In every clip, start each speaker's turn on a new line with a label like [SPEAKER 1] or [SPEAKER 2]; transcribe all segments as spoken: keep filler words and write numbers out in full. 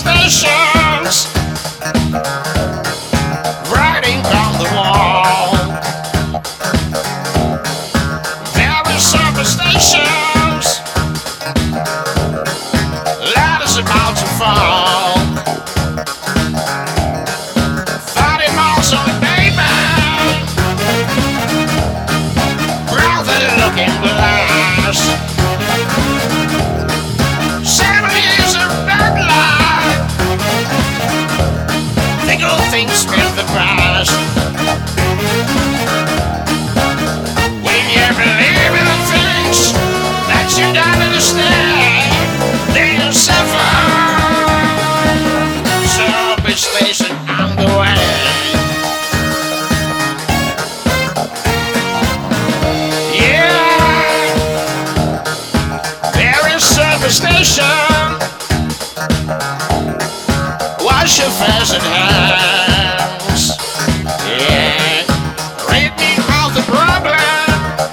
[SPEAKER 1] stations, writing on the wall. Very service stations, ladders about to fall. Thirty miles on the pavement, brother looking glass. Seven years of bad luck, the good things spin the past. When you believe in the things that you don't understand, then you suffer. Subway station on the way. Yeah, there is service station. Wash your face and hands. Yeah, rid me of the problem.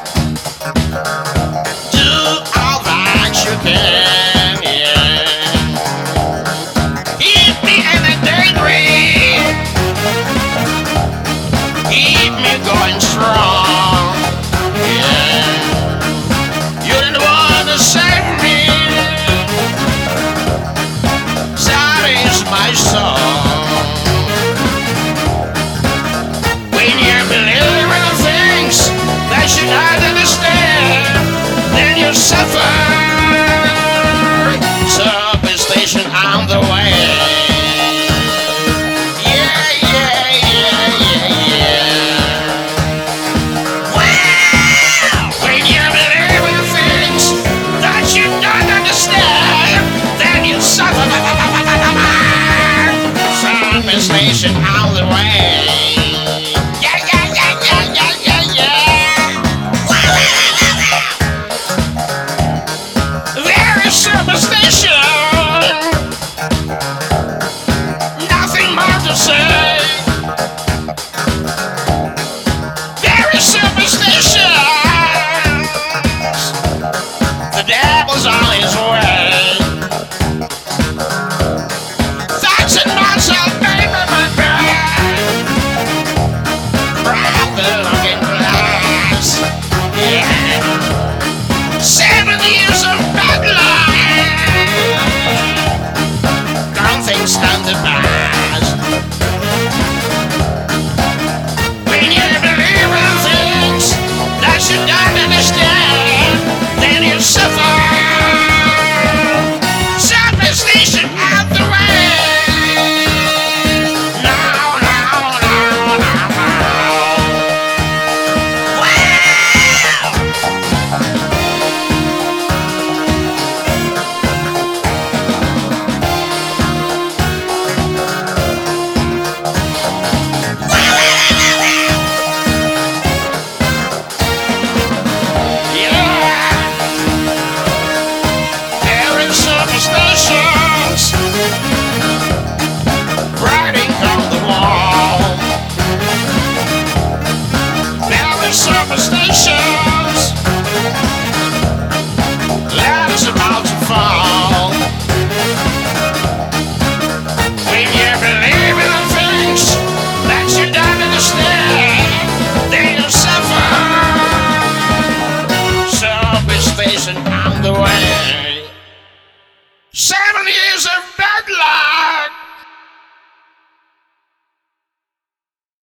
[SPEAKER 1] Do all that you can. Yeah, keep me in the daydream. Keep me going strong. Yeah, you didn't want to save me. That is my song. When you believe in the things that you don't understand, then you suffer. Subway station on the way. Yeah, yeah, yeah, yeah, yeah. Well, when you believe in the things that you don't understand, then you suffer. Subway station on the way. Yeah, yeah, yeah, yeah, yeah, yeah, yeah. There is subway station. Nothing more to say. There is subway stations. The devil's on his way. That's it, myself, baby, my bride. Brother looking glass. Yeah. Seven years of bad luck. Don't think stand the pass. When you believe in things that you don't understand, then you suffer. Subway station out the way. No, no, no, no, no. Wow! Yeah, there is service stations, writing on the wall. There is service stations, ladders about to fall. When you believe in the things that you don't understand, then you suffer. Subway station